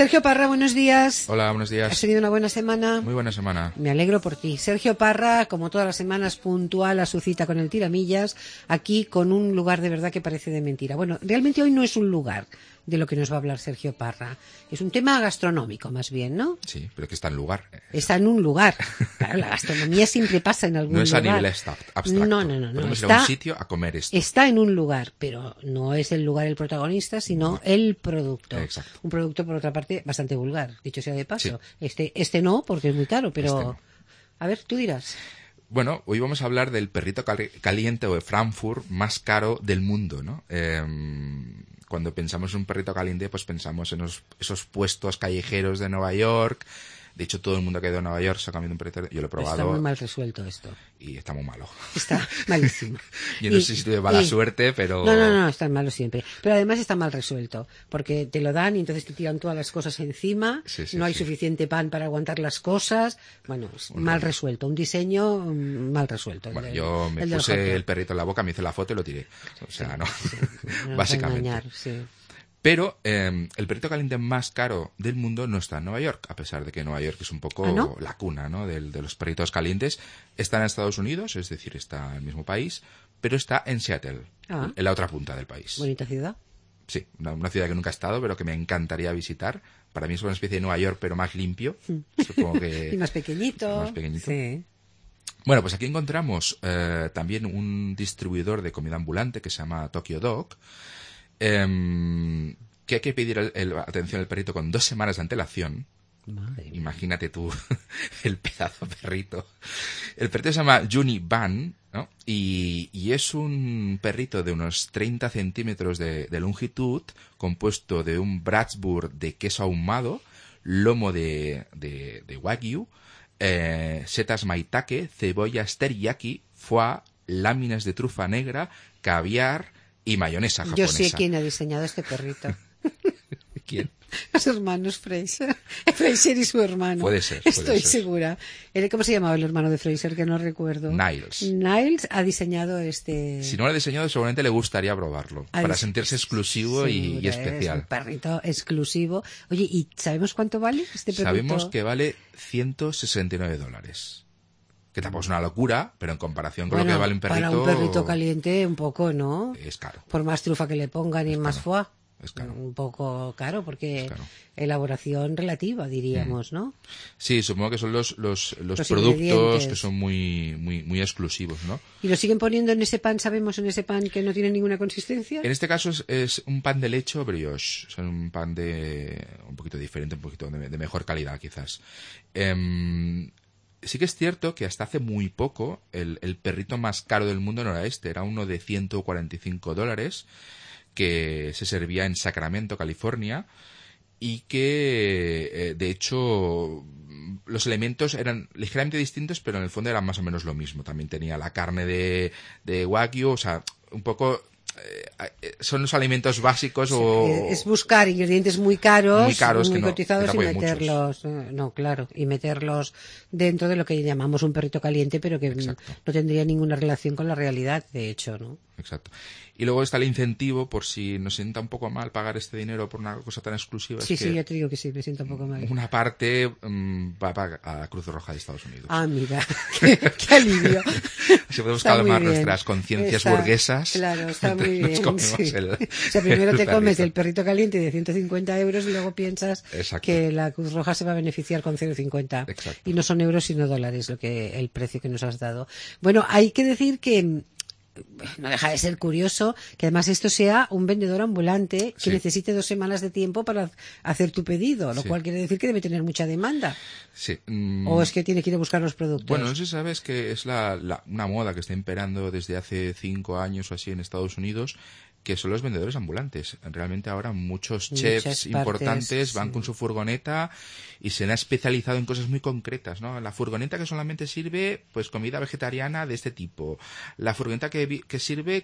Sergio Parra, buenos días. Hola, buenos días. ¿Has tenido una buena semana? Muy buena semana. Me alegro por ti. Sergio Parra, como todas las semanas, puntual a su cita con el tiramillas, aquí con un lugar de verdad que parece de mentira. Bueno, realmente hoy no es un lugar de lo que nos va a hablar Sergio Parra. Es un tema gastronómico, más bien, ¿no? Sí, pero que está en lugar. Está en un lugar. Claro, la gastronomía siempre pasa en algún lugar. No es a nivel abstracto. No. Podemos ir a un sitio a comer esto. Está en un lugar, pero no es el lugar el protagonista, sino el producto. Exacto. Un producto, por otra parte, bastante vulgar, dicho sea de paso. Sí. Este no, porque es muy caro, pero... No. A ver, tú dirás. Bueno, hoy vamos a hablar del perrito caliente o de Frankfurt más caro del mundo, ¿no? Cuando pensamos en un perrito caliente, pues pensamos en esos puestos callejeros de Nueva York. De hecho, todo el mundo que ha ido a Nueva York se ha comido un perrito. Yo lo he probado. Está muy mal resuelto esto. Y está muy malo. Está malísimo. Yo no sé si tuve mala suerte, pero... No, está malo siempre. Pero además está mal resuelto, porque te lo dan y entonces te tiran todas las cosas encima, no hay suficiente pan para aguantar las cosas. Bueno, es mal resuelto, un diseño mal resuelto. Bueno, yo me puse el perrito en la boca, me hice la foto y lo tiré. O sea, no. Básicamente. Engañar, sí. Pero el perrito caliente más caro del mundo no está en Nueva York, a pesar de que Nueva York es un poco la cuna, ¿no? de los perritos calientes. Está en Estados Unidos, es decir, está en el mismo país, pero está en Seattle, en la otra punta del país. Bonita ciudad. Sí, una ciudad que nunca he estado, pero que me encantaría visitar. Para mí es una especie de Nueva York, pero más limpio. Supongo que... Y más pequeñito. Más pequeñito. Sí. Bueno, pues aquí encontramos también un distribuidor de comida ambulante que se llama Tokyo Dog, que hay que pedir atención al perrito con 2 semanas de antelación. Imagínate tú el pedazo perrito. El perrito se llama Juni Ban, ¿no? Y es un perrito de unos 30 centímetros de longitud, compuesto de un Bratwurst de queso ahumado, lomo de wagyu, setas maitake, cebollas teriyaki, foie, láminas de trufa negra, caviar y mayonesa japonesa. Yo sé quién ha diseñado este perrito. ¿Quién? Los hermanos Fraser. Fraser y su hermano. Puede ser. Estoy segura. ¿Cómo se llamaba el hermano de Fraser? Que no recuerdo. Niles. Niles ha diseñado este... Si no lo ha diseñado, seguramente le gustaría probarlo. Para sentirse exclusivo y especial. Es un perrito exclusivo. Oye, ¿y sabemos cuánto vale este perrito? Sabemos que vale $169. Que tampoco es una locura, pero en comparación con lo que vale un perrito... Para un perrito caliente, un poco, ¿no? Es caro. Por más trufa que le pongan y más foie. Es caro. Un poco caro, porque elaboración relativa, diríamos, ¿no? Sí, supongo que son los productos que son muy exclusivos, ¿no? ¿Y lo siguen poniendo en ese pan, sabemos, en ese pan que no tiene ninguna consistencia? En este caso es un pan de leche o brioche. Son un pan un poquito diferente, un poquito de mejor calidad, quizás. Sí que es cierto que hasta hace muy poco el perrito más caro del mundo no era este, era uno de $145 que se servía en Sacramento, California, y que de hecho los elementos eran ligeramente distintos, pero en el fondo eran más o menos lo mismo. También tenía la carne de wagyu, o sea, un poco... son los alimentos básicos es buscar ingredientes muy caros muy cotizados y meterlos y meterlos dentro de lo que llamamos un perrito caliente, pero que no tendría ninguna relación con la realidad, de hecho, ¿no? Exacto. Y luego está el incentivo, por si nos sienta un poco mal pagar este dinero por una cosa tan exclusiva. Sí, ya te digo que sí, me siento un poco mal. Una parte va a la Cruz Roja de Estados Unidos. Ah, mira, qué alivio. Si podemos calmar nuestras conciencias burguesas. Claro, está muy bien. O sea, primero te comes el perrito caliente de 150 euros y luego piensas que la Cruz Roja se va a beneficiar con 0,50. Y no son euros sino dólares el precio que nos has dado. Bueno, hay que decir que no deja de ser curioso que además esto sea un vendedor ambulante que necesite 2 semanas de tiempo para hacer tu pedido, lo cual quiere decir que debe tener mucha demanda. Sí. ¿O es que tiene que ir a buscar los productos? Bueno, no sé si sabes que es una moda que está imperando desde hace 5 años o así en Estados Unidos, que son los vendedores ambulantes. Realmente ahora muchos chefs importantes van con su furgoneta y se han especializado en cosas muy concretas, ¿no? La furgoneta que solamente sirve pues comida vegetariana de este tipo. La furgoneta que sirve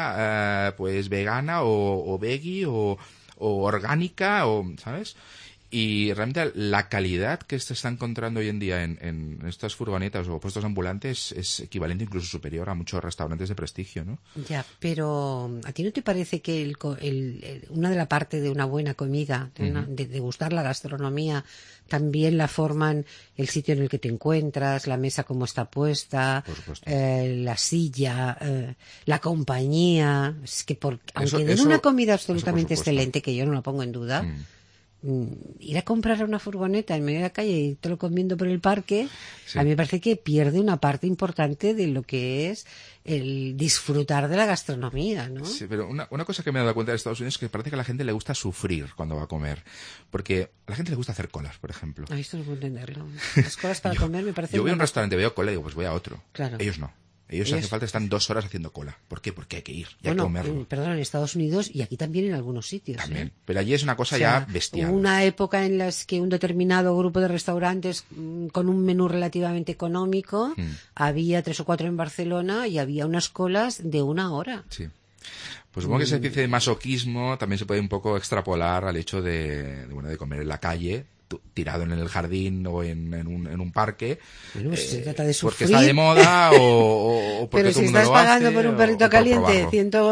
comida pues vegana o veggie o orgánica, o ¿sabes? Y realmente la calidad que se está encontrando hoy en día en estas furgonetas o puestos ambulantes es equivalente, incluso superior a muchos restaurantes de prestigio, ¿no? Ya, pero ¿a ti no te parece que una de la parte de una buena comida, de gustar la gastronomía, también la forman el sitio en el que te encuentras, la mesa como está puesta, la silla, la compañía? Es que aunque den una comida absolutamente excelente, que yo no la pongo en duda, ir a comprar una furgoneta en medio de la calle y te lo comiendo por el parque, a mí me parece que pierde una parte importante de lo que es el disfrutar de la gastronomía, ¿no? Sí, pero una cosa que me he dado cuenta de Estados Unidos es que parece que a la gente le gusta sufrir cuando va a comer, porque a la gente le gusta hacer colas, por ejemplo. Esto no puedo entenderlo. Las colas para comer me parece... Yo voy a un restaurante, veo cola y digo, pues voy a otro. Claro. Ellos no. Ellos hace falta, están 2 horas haciendo cola. ¿Por qué? Porque hay que ir y hay que comerlo. Perdón, en Estados Unidos y aquí también en algunos sitios. También. Pero allí es una cosa ya bestial. Hubo una época en la que un determinado grupo de restaurantes con un menú relativamente económico, había 3 o 4 en Barcelona y había unas colas de 1 hora. Sí. Pues supongo que esa especie de masoquismo también se puede un poco extrapolar al hecho de comer en la calle, tirado en el jardín o en un parque, bueno, se trata de sufrir, porque está de moda o porque pero todo el si mundo estás lo hace, pagando por un perrito caliente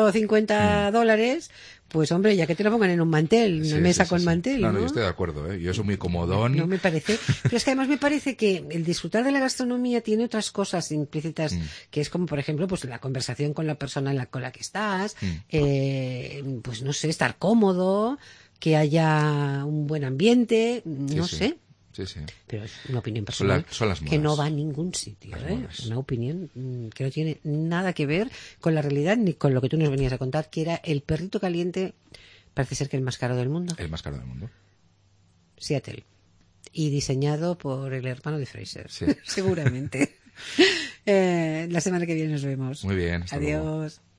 $150, pues hombre, ya que te lo pongan en un mantel, una mesa con mantel, ¿no? Yo estoy de acuerdo, yo soy muy comodón. No me parece, pero es que además me parece que el disfrutar de la gastronomía tiene otras cosas implícitas, que es como, por ejemplo, pues la conversación con la persona con la que estás, pues no sé, estar cómodo, que haya un buen ambiente, no sé. Sí, sí. Pero es una opinión personal son las que no va a ningún sitio. Una opinión que no tiene nada que ver con la realidad ni con lo que tú nos venías a contar, que era el perrito caliente, parece ser que el más caro del mundo. El más caro del mundo. Seattle. Y diseñado por el hermano de Fraser. Sí. Seguramente. La semana que viene nos vemos. Muy bien. Adiós. Luego.